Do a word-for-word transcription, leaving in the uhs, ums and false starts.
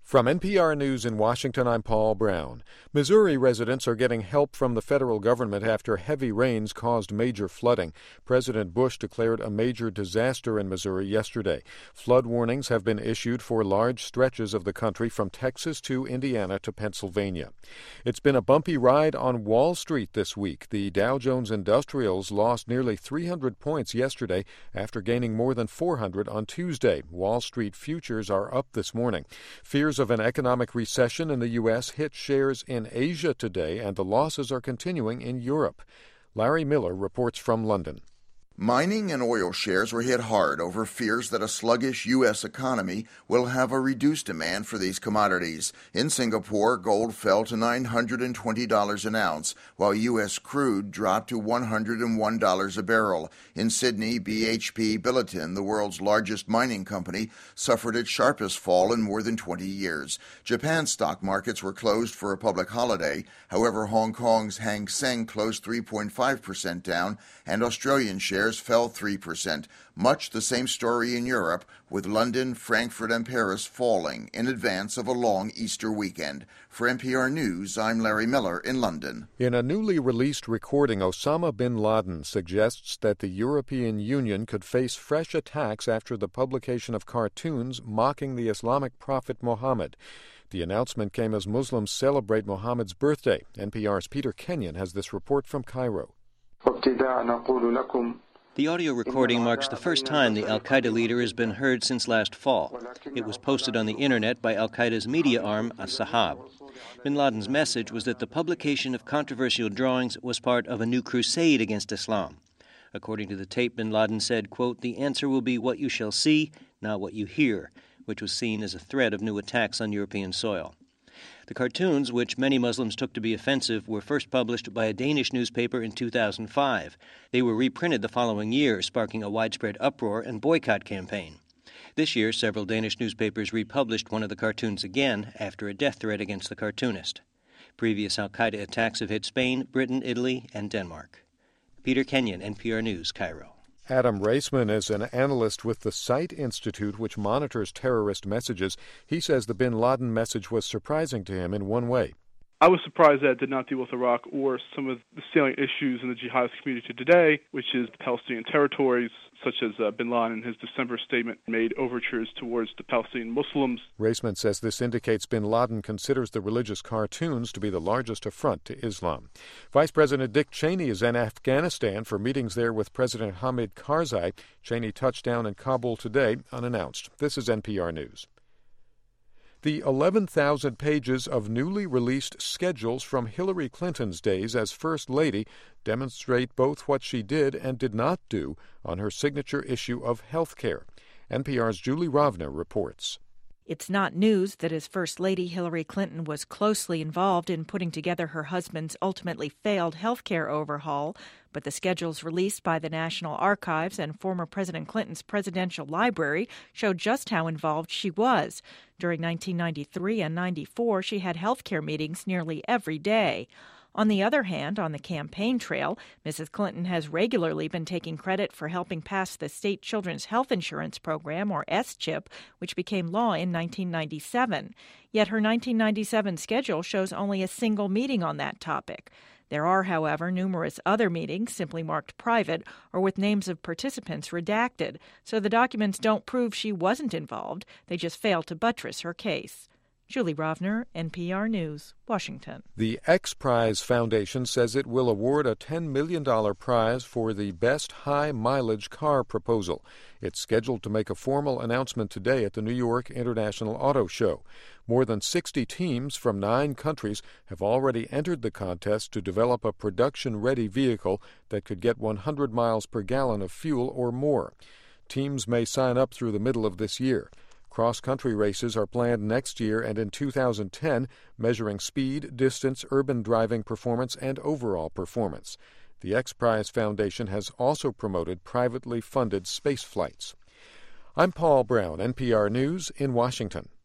From N P R News in Washington, I'm Paul Brown. Missouri residents are getting help from the federal government after heavy rains caused major flooding. President Bush declared a major disaster in Missouri yesterday. Flood warnings have been issued for large stretches of the country from Texas to Indiana to Pennsylvania. It's been a bumpy ride on Wall Street this week. The Dow Jones Industrials lost nearly three hundred points yesterday after gaining more than four hundred on Tuesday. Wall Street futures are up this morning. Fears of an economic recession in the U S hit shares in Asia today, and the losses are continuing in Europe. Larry Miller reports from London. Mining and oil shares were hit hard over fears that a sluggish U S economy will have a reduced demand for these commodities. In Singapore, gold fell to nine hundred twenty dollars an ounce, while U S crude dropped to one hundred one dollars a barrel. In Sydney, B H P Billiton, the world's largest mining company, suffered its sharpest fall in more than twenty years. Japan's stock markets were closed for a public holiday. However, Hong Kong's Hang Seng closed three point five percent down, and Australian shares fell three percent. Much the same story in Europe, with London, Frankfurt, and Paris falling in advance of a long Easter weekend. For N P R News, I'm Larry Miller in London. In a newly released recording, Osama bin Laden suggests that the European Union could face fresh attacks after the publication of cartoons mocking the Islamic prophet Muhammad. The announcement came as Muslims celebrate Muhammad's birthday. N P R's Peter Kenyon has this report from Cairo. The audio recording marks the first time the al-Qaeda leader has been heard since last fall. It was posted on the internet by al-Qaeda's media arm, As-Sahab. Bin Laden's message was that the publication of controversial drawings was part of a new crusade against Islam. According to the tape, Bin Laden said, quote, "The answer will be what you shall see, not what you hear," which was seen as a threat of new attacks on European soil. The cartoons, which many Muslims took to be offensive, were first published by a Danish newspaper in two thousand five. They were reprinted the following year, sparking a widespread uproar and boycott campaign. This year, several Danish newspapers republished one of the cartoons again after a death threat against the cartoonist. Previous al-Qaeda attacks have hit Spain, Britain, Italy, and Denmark. Peter Kenyon, N P R News, Cairo. Adam Reisman is an analyst with the SITE Institute, which monitors terrorist messages. He says the bin Laden message was surprising to him in one way. I was surprised that it did not deal with Iraq or some of the salient issues in the jihadist community today, which is the Palestinian territories, such as uh, bin Laden in his December statement made overtures towards the Palestinian Muslims. Reisman says this indicates bin Laden considers the religious cartoons to be the largest affront to Islam. Vice President Dick Cheney is in Afghanistan for meetings there with President Hamid Karzai. Cheney touched down in Kabul today unannounced. This is N P R News. The eleven thousand pages of newly released schedules from Hillary Clinton's days as First Lady demonstrate both what she did and did not do on her signature issue of health care. N P R's Julie Rovner reports. It's not news that as First Lady, Hillary Clinton was closely involved in putting together her husband's ultimately failed health care overhaul, but the schedules released by the National Archives and former President Clinton's Presidential Library show just how involved she was. During nineteen ninety-three and ninety-four, she had health care meetings nearly every day. On the other hand, on the campaign trail, Missus Clinton has regularly been taking credit for helping pass the State Children's Health Insurance Program, or S CHIP, which became law in nineteen ninety-seven. Yet her nineteen ninety-seven schedule shows only a single meeting on that topic. There are, however, numerous other meetings simply marked private or with names of participants redacted, so the documents don't prove she wasn't involved. They just fail to buttress her case. Julie Rovner, N P R News, Washington. The X Prize Foundation says it will award a ten million dollars prize for the best high-mileage car proposal. It's scheduled to make a formal announcement today at the New York International Auto Show. More than sixty teams from nine countries have already entered the contest to develop a production-ready vehicle that could get one hundred miles per gallon of fuel or more. Teams may sign up through the middle of this year. Cross-country races are planned next year and in two thousand ten, measuring speed, distance, urban driving performance, and overall performance. The X Prize Foundation has also promoted privately funded space flights. I'm Paul Brown, N P R News in Washington.